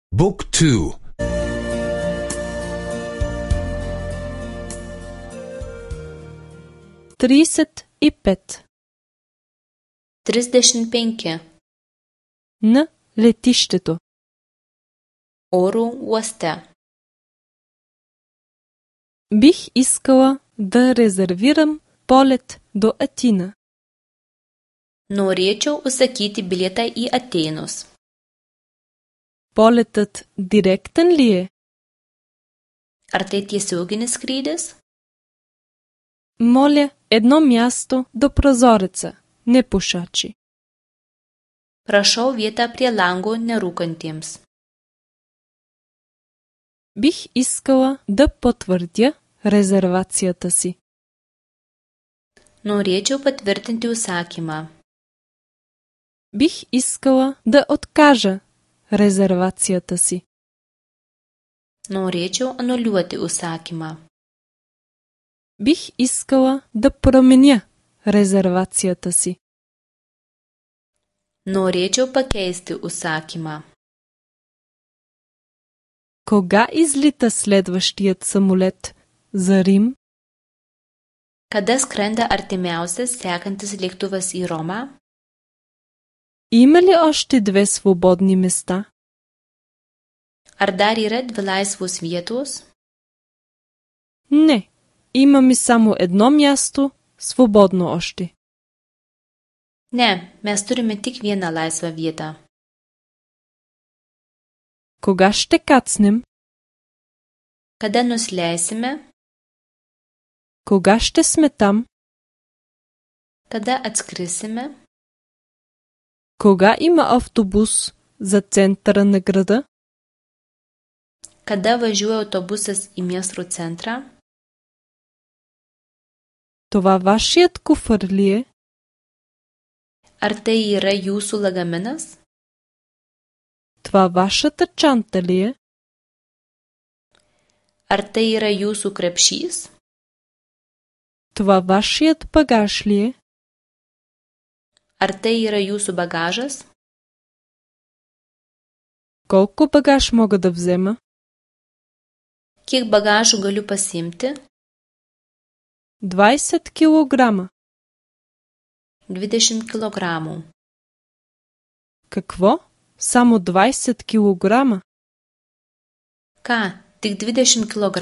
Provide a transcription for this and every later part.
Book 2. 35. 35. На летището. Oro uoste. Бих искала да резервирам полет до Атина. Norėčiau užsakyti bilietą į Atėnus. Полетът директен ли е? Ar tai tiesioginis skrydis? Моля, едно място до прозореца, не пушачи. Prašau vietą prie lango nerūkantiems. Бих искала да потвърдя резервацията си. Norėčiau patvirtinti užsakymą. Бих искала да откажа резервацията си. Norėčiau anuliuoti užsakymą. Бих искала да променя резервацията си. Norėčiau pakeisti užsakymą. Кога излита следващият самолет за Рим? Kada skrenda artimiausias sekantis lėktuvas į Romą? Има ли още 2 свободни места? Ar dar yra 2 laisvos vietos? Не, имаме само едно място свободно още. Ne, mes turime tik vieną laisvą vietą. Кога ще кацнем? Kada nusileisime? Кога ще сме там? Kada atskrisime? Кога има автобус за центъра на града? Kada važiuoja autobusas į miesto centrą? Това вашият куфър ли е? Ar tai yra jūsų lagaminas? Това вашата чанта ли е? Ar tai yra jūsų krepšys? Това вашият багаж ли е? Ar tai yra jūsų bagažas? Колко багаж мога да взема? Kiek bagažų galiu pasiimti? 20 килограма. 20 kg. Какво? Само 20 килограма? Ką, tik 20 kg?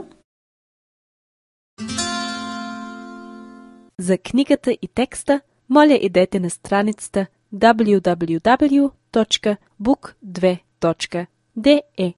За книгата и текста, моля идете на страницата www.book2.de